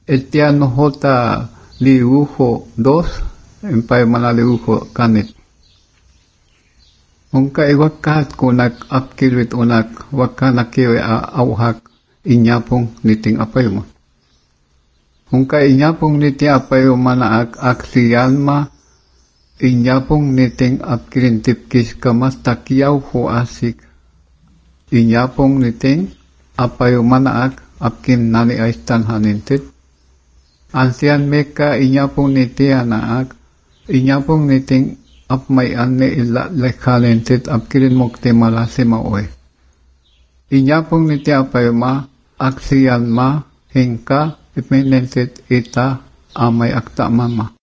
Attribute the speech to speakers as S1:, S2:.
S1: etiano hota liujo 2, empay manaliujo kanit. Ungka iwakat kunak apkilwit unak wakanakiwe auhak inyapong niting apayuma. Ungka inyapong niting apayuma na aksiyanma inyapong niting apkilintipkis kamas takiyaw ho asik. Inyapong niting apayuma na apkin nani aistan hanintit. Ansian meka inyapong niting anak inyapong niting apmay ane ila lekhalentit apkirin mukti malasi maoy. Inyapong niti apayma aksiyan ma hingka ipinentit ita amay akta mama.